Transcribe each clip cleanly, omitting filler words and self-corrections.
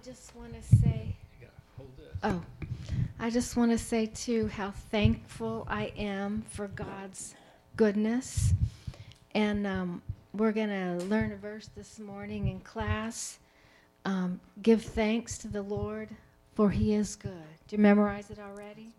just want to say, You gotta hold this. oh, I just want to say, too, how thankful I am for God's goodness. And we're going to learn a verse this morning in class. Give thanks to the Lord, for he is good. Do you memorize it already?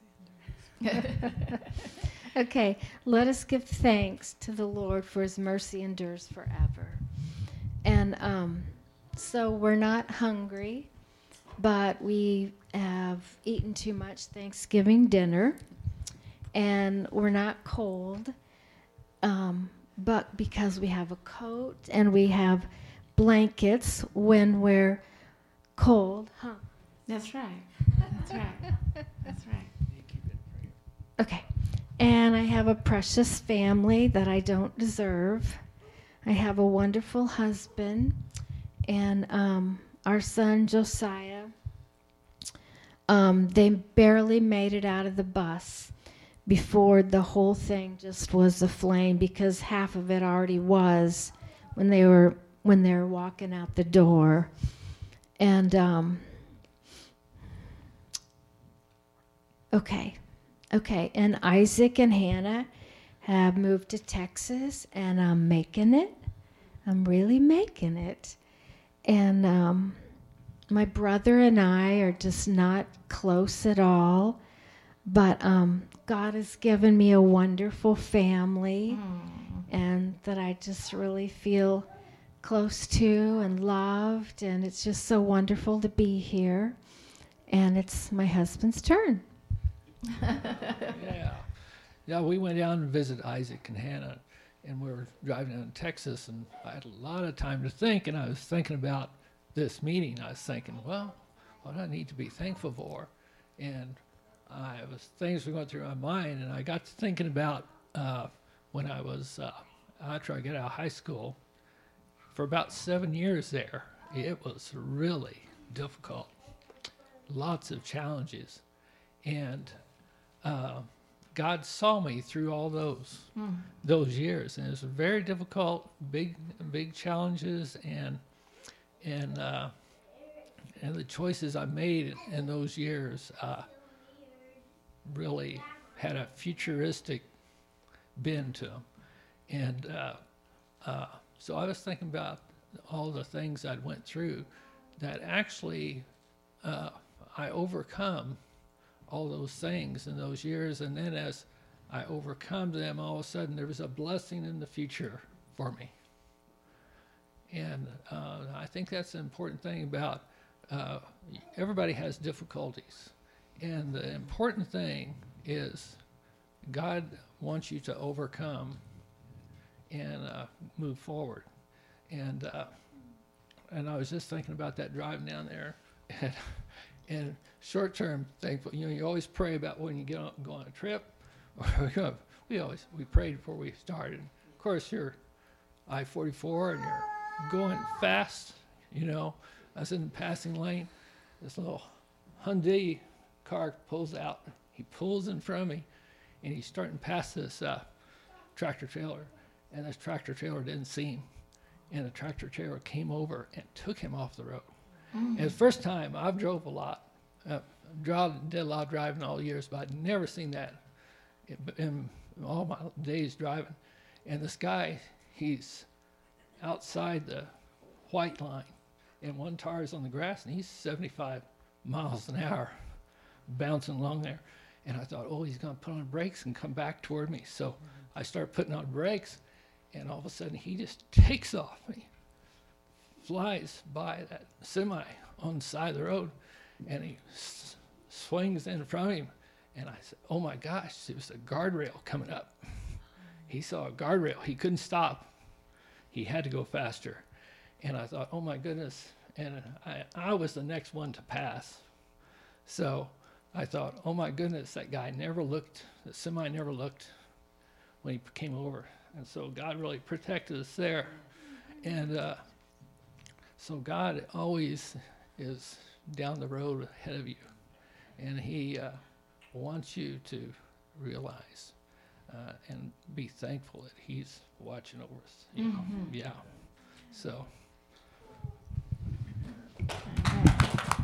Okay, let us give thanks to the Lord, for his mercy endures forever. And so we're not hungry, but we have eaten too much Thanksgiving dinner, and we're not cold, but because we have a coat and we have blankets when we're cold, huh? That's right. That's right. That's right. You keep it in frame. Okay. And I have a precious family that I don't deserve. I have a wonderful husband, and our son Josiah. They barely made it out of the bus before the whole thing just was aflame, because half of it already was when they were walking out the door. And okay, and Isaac and Hannah have moved to Texas, and I'm making it. I'm really making it. And my brother and I are just not close at all, but God has given me a wonderful family, and that I just really feel close to and loved, and it's just so wonderful to be here. And it's my husband's turn. Yeah, we went down and visited Isaac and Hannah, and we were driving down to Texas, and I had a lot of time to think, and I was thinking about this meeting. I was thinking, well, what do I need to be thankful for? And things were going through my mind, and I got to thinking about when I was, after I got out of high school, for about 7 years there, it was really difficult. Lots of challenges. And God saw me through all those years, and it was very difficult, big challenges, and the choices I made in those years really had a futuristic bend to them. And so I was thinking about all the things I'd went through that actually I overcome all those things in those years, and then as I overcome them, all of a sudden there was a blessing in the future for me. And I think that's the important thing about everybody has difficulties, and the important thing is God wants you to overcome and move forward. And I was just thinking about that driving down there, and short-term thankful. You know, you always pray about when you go on a trip. Or we prayed before we started. Of course, you're I-44 and you're going fast. You know, I was in the passing lane. This little Hyundai car pulls out. He pulls in front of me, and he's starting past this tractor trailer, and this tractor trailer didn't see him, and the tractor trailer came over and took him off the road. And the first time I've drove a lot, did a lot of driving all the years, but I'd never seen that in all my days driving. And this guy, he's outside the white line, and one tire is on the grass, and he's 75 miles an hour bouncing along there. And I thought, oh, he's going to put on brakes and come back toward me. So I start putting on brakes, and all of a sudden he just takes off. He flies by that semi on the side of the road, and he swings in front of him. And I said, oh my gosh, it was a guardrail coming up. He saw a guardrail. He couldn't stop. He had to go faster. And I thought, oh my goodness. And I was the next one to pass. So I thought, oh my goodness, that guy never looked, the semi never looked when he came over. And so God really protected us there. And so God always is down the road ahead of you. And he wants you to realize and be thankful that he's watching over us. You know? Yeah. So.